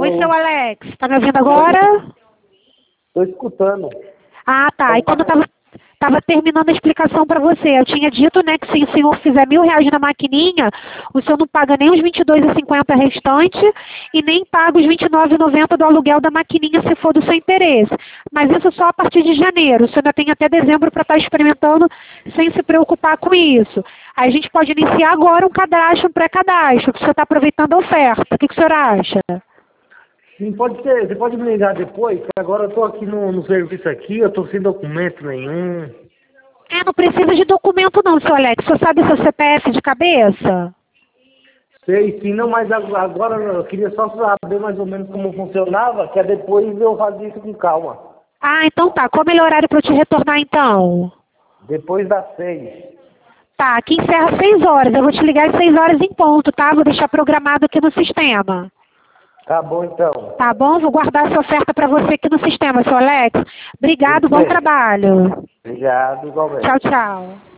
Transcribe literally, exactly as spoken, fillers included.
Oi, seu Alex. Tá me ouvindo agora? Tô escutando. Ah, tá. E quando eu tava, tava terminando a explicação para você, eu tinha dito, né, que se o senhor fizer mil reais na maquininha, o senhor não paga nem os vinte e dois reais e cinquenta centavos restantes e nem paga os vinte e nove reais e noventa centavos do aluguel da maquininha se for do seu interesse. Mas isso só a partir de janeiro. O senhor ainda tem até dezembro para estar experimentando sem se preocupar com isso. Aí a gente pode iniciar agora um cadastro, um pré-cadastro, que o senhor está aproveitando a oferta. O que, que o senhor acha? Sim, pode ser. Você pode me ligar depois? Que agora eu tô aqui no, no serviço aqui, eu tô sem documento nenhum. É, não precisa de documento não, seu Alex. O senhor sabe seu C P F de cabeça? Sei, sim, não, mas ag- agora eu queria só saber mais ou menos como funcionava, que é depois eu fazer isso com calma. Ah, então tá. Qual é o melhor horário para eu te retornar então? Depois das seis. Tá, aqui encerra às seis horas. Eu vou te ligar às seis horas em ponto, tá? Vou deixar programado aqui no sistema. Tá bom, então. Tá bom? Vou guardar essa oferta para você aqui no sistema, seu Alex. Obrigado, Tudo bom bem. trabalho. Obrigado, igualmente. Tchau, tchau.